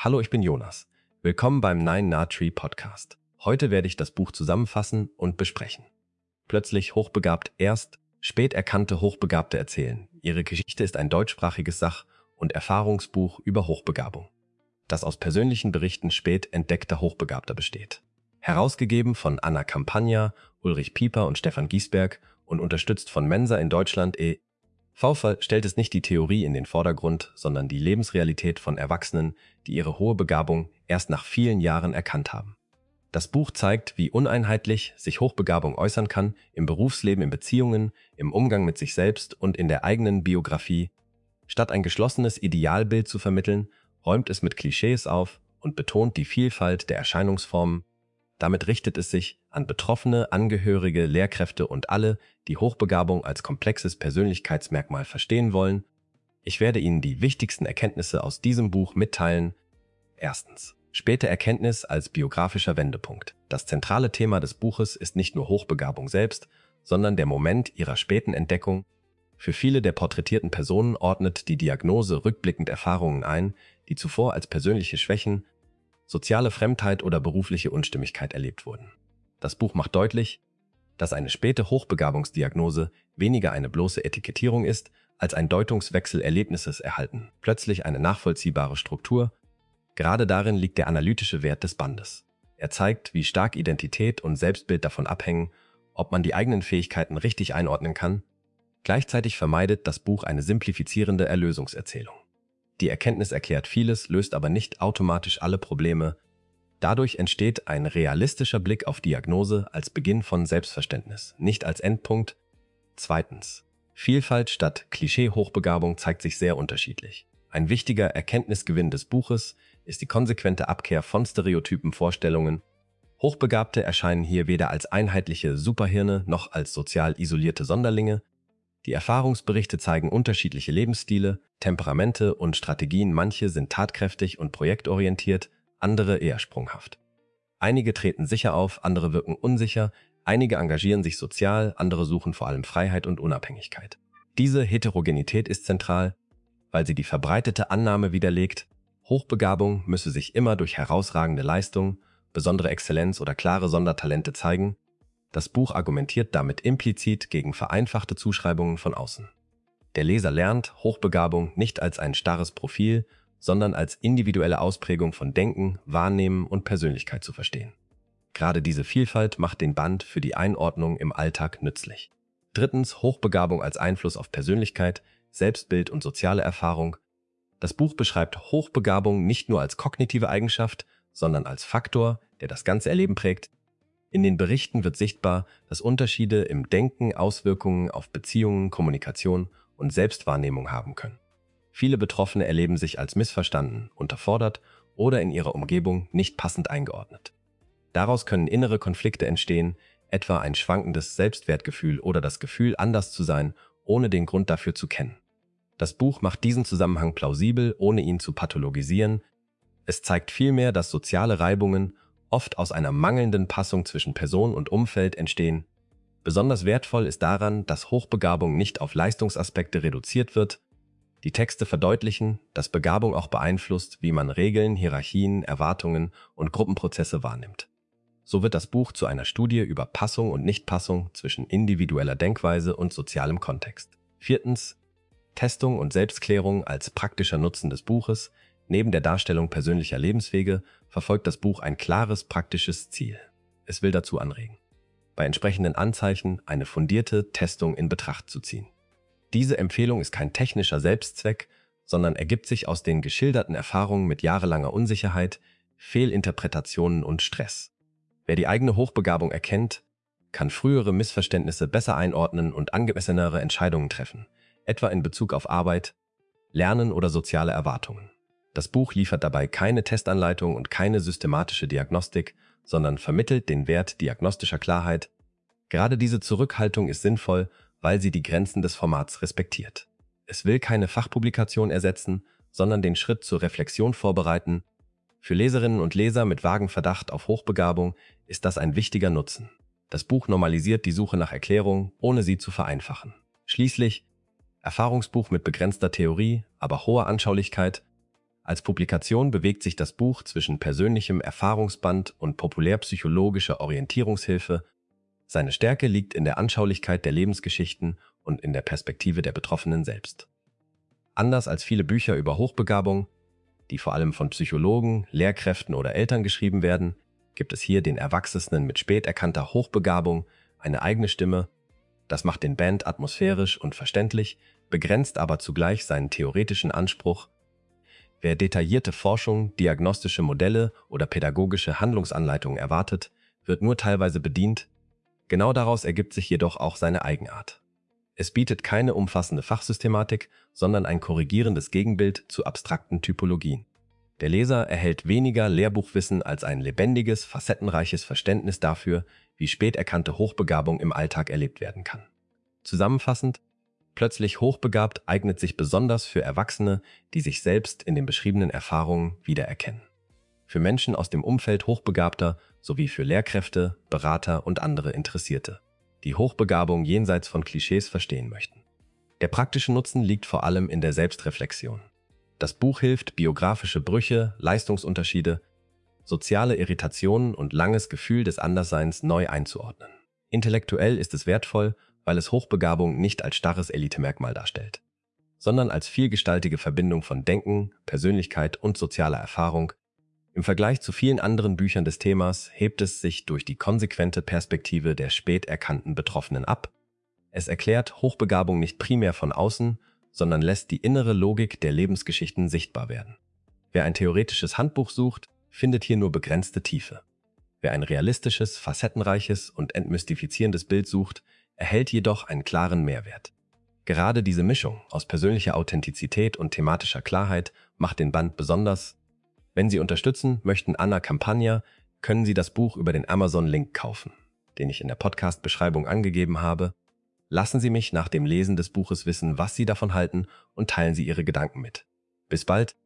Hallo, ich bin Jonas. Willkommen beim Nine Na Tree Podcast. Heute werde ich das Buch zusammenfassen und besprechen. Plötzlich hochbegabt erst, spät erkannte Hochbegabte erzählen. Ihre Geschichte ist ein deutschsprachiges Sach- und Erfahrungsbuch über Hochbegabung, das aus persönlichen Berichten spät entdeckter Hochbegabter besteht. Herausgegeben von Anna Campagna, Ulrich Pieper und Stefan Giesberg und unterstützt von Mensa in Deutschland e.V. stellt es nicht die Theorie in den Vordergrund, sondern die Lebensrealität von Erwachsenen, die ihre hohe Begabung erst nach vielen Jahren erkannt haben. Das Buch zeigt, wie uneinheitlich sich Hochbegabung äußern kann, im Berufsleben, in Beziehungen, im Umgang mit sich selbst und in der eigenen Biografie. Statt ein geschlossenes Idealbild zu vermitteln, räumt es mit Klischees auf und betont die Vielfalt der Erscheinungsformen. Damit richtet es sich an Betroffene, Angehörige, Lehrkräfte und alle, die Hochbegabung als komplexes Persönlichkeitsmerkmal verstehen wollen. Ich werde Ihnen die wichtigsten Erkenntnisse aus diesem Buch mitteilen. Erstens. Späte Erkenntnis als biografischer Wendepunkt. Das zentrale Thema des Buches ist nicht nur Hochbegabung selbst, sondern der Moment ihrer späten Entdeckung. Für viele der porträtierten Personen ordnet die Diagnose rückblickend Erfahrungen ein, die zuvor als persönliche Schwächen, soziale Fremdheit oder berufliche Unstimmigkeit erlebt wurden. Das Buch macht deutlich, dass eine späte Hochbegabungsdiagnose weniger eine bloße Etikettierung ist, als ein Deutungswechsel Erlebnisses erhalten, plötzlich eine nachvollziehbare Struktur. Gerade darin liegt der analytische Wert des Bandes. Er zeigt, wie stark Identität und Selbstbild davon abhängen, ob man die eigenen Fähigkeiten richtig einordnen kann. Gleichzeitig vermeidet das Buch eine simplifizierende Erlösungserzählung. Die Erkenntnis erklärt vieles, löst aber nicht automatisch alle Probleme. Dadurch entsteht ein realistischer Blick auf Diagnose als Beginn von Selbstverständnis, nicht als Endpunkt. Zweitens. Vielfalt statt Klischee-Hochbegabung zeigt sich sehr unterschiedlich. Ein wichtiger Erkenntnisgewinn des Buches ist die konsequente Abkehr von stereotypen Vorstellungen. Hochbegabte erscheinen hier weder als einheitliche Superhirne noch als sozial isolierte Sonderlinge. Die Erfahrungsberichte zeigen unterschiedliche Lebensstile, Temperamente und Strategien. Manche sind tatkräftig und projektorientiert, andere eher sprunghaft. Einige treten sicher auf, andere wirken unsicher, einige engagieren sich sozial, andere suchen vor allem Freiheit und Unabhängigkeit. Diese Heterogenität ist zentral, weil sie die verbreitete Annahme widerlegt, Hochbegabung müsse sich immer durch herausragende Leistung, besondere Exzellenz oder klare Sondertalente zeigen. Das Buch argumentiert damit implizit gegen vereinfachte Zuschreibungen von außen. Der Leser lernt, Hochbegabung nicht als ein starres Profil, sondern als individuelle Ausprägung von Denken, Wahrnehmen und Persönlichkeit zu verstehen. Gerade diese Vielfalt macht den Band für die Einordnung im Alltag nützlich. Drittens, Hochbegabung als Einfluss auf Persönlichkeit, Selbstbild und soziale Erfahrung. Das Buch beschreibt Hochbegabung nicht nur als kognitive Eigenschaft, sondern als Faktor, der das ganze Erleben prägt. In den Berichten wird sichtbar, dass Unterschiede im Denken Auswirkungen auf Beziehungen, Kommunikation und Selbstwahrnehmung haben können. Viele Betroffene erleben sich als missverstanden, unterfordert oder in ihrer Umgebung nicht passend eingeordnet. Daraus können innere Konflikte entstehen, etwa ein schwankendes Selbstwertgefühl oder das Gefühl, anders zu sein, ohne den Grund dafür zu kennen. Das Buch macht diesen Zusammenhang plausibel, ohne ihn zu pathologisieren. Es zeigt vielmehr, dass soziale Reibungen oft aus einer mangelnden Passung zwischen Person und Umfeld entstehen. Besonders wertvoll ist daran, dass Hochbegabung nicht auf Leistungsaspekte reduziert wird. Die Texte verdeutlichen, dass Begabung auch beeinflusst, wie man Regeln, Hierarchien, Erwartungen und Gruppenprozesse wahrnimmt. So wird das Buch zu einer Studie über Passung und Nichtpassung zwischen individueller Denkweise und sozialem Kontext. Viertens. Testung und Selbstklärung als praktischer Nutzen des Buches. Neben der Darstellung persönlicher Lebenswege verfolgt das Buch ein klares praktisches Ziel. Es will dazu anregen, bei entsprechenden Anzeichen eine fundierte Testung in Betracht zu ziehen. Diese Empfehlung ist kein technischer Selbstzweck, sondern ergibt sich aus den geschilderten Erfahrungen mit jahrelanger Unsicherheit, Fehlinterpretationen und Stress. Wer die eigene Hochbegabung erkennt, kann frühere Missverständnisse besser einordnen und angemessenere Entscheidungen treffen, etwa in Bezug auf Arbeit, Lernen oder soziale Erwartungen. Das Buch liefert dabei keine Testanleitung und keine systematische Diagnostik, sondern vermittelt den Wert diagnostischer Klarheit. Gerade diese Zurückhaltung ist sinnvoll, weil sie die Grenzen des Formats respektiert. Es will keine Fachpublikation ersetzen, sondern den Schritt zur Reflexion vorbereiten. Für Leserinnen und Leser mit vagem Verdacht auf Hochbegabung ist das ein wichtiger Nutzen. Das Buch normalisiert die Suche nach Erklärung, ohne sie zu vereinfachen. Schließlich Erfahrungsbuch mit begrenzter Theorie, aber hoher Anschaulichkeit. Als Publikation bewegt sich das Buch zwischen persönlichem Erfahrungsband und populärpsychologischer Orientierungshilfe. Seine Stärke liegt in der Anschaulichkeit der Lebensgeschichten und in der Perspektive der Betroffenen selbst. Anders als viele Bücher über Hochbegabung, die vor allem von Psychologen, Lehrkräften oder Eltern geschrieben werden, gibt es hier den Erwachsenen mit spät erkannter Hochbegabung eine eigene Stimme. Das macht den Band atmosphärisch und verständlich, begrenzt aber zugleich seinen theoretischen Anspruch. Wer detaillierte Forschung, diagnostische Modelle oder pädagogische Handlungsanleitungen erwartet, wird nur teilweise bedient. Genau daraus ergibt sich jedoch auch seine Eigenart. Es bietet keine umfassende Fachsystematik, sondern ein korrigierendes Gegenbild zu abstrakten Typologien. Der Leser erhält weniger Lehrbuchwissen als ein lebendiges, facettenreiches Verständnis dafür, wie spät erkannte Hochbegabung im Alltag erlebt werden kann. Zusammenfassend: Plötzlich hochbegabt eignet sich besonders für Erwachsene, die sich selbst in den beschriebenen Erfahrungen wiedererkennen. Für Menschen aus dem Umfeld Hochbegabter sowie für Lehrkräfte, Berater und andere Interessierte, die Hochbegabung jenseits von Klischees verstehen möchten. Der praktische Nutzen liegt vor allem in der Selbstreflexion. Das Buch hilft, biografische Brüche, Leistungsunterschiede, soziale Irritationen und langes Gefühl des Andersseins neu einzuordnen. Intellektuell ist es wertvoll, weil es Hochbegabung nicht als starres Elitemerkmal darstellt, sondern als vielgestaltige Verbindung von Denken, Persönlichkeit und sozialer Erfahrung. Im Vergleich zu vielen anderen Büchern des Themas hebt es sich durch die konsequente Perspektive der spät erkannten Betroffenen ab. Es erklärt Hochbegabung nicht primär von außen, sondern lässt die innere Logik der Lebensgeschichten sichtbar werden. Wer ein theoretisches Handbuch sucht, findet hier nur begrenzte Tiefe. Wer ein realistisches, facettenreiches und entmystifizierendes Bild sucht, erhält jedoch einen klaren Mehrwert. Gerade diese Mischung aus persönlicher Authentizität und thematischer Klarheit macht den Band besonders. Wenn Sie unterstützen möchten Anna Campagna, können Sie das Buch über den Amazon-Link kaufen, den ich in der Podcast-Beschreibung angegeben habe. Lassen Sie mich nach dem Lesen des Buches wissen, was Sie davon halten, und teilen Sie Ihre Gedanken mit. Bis bald!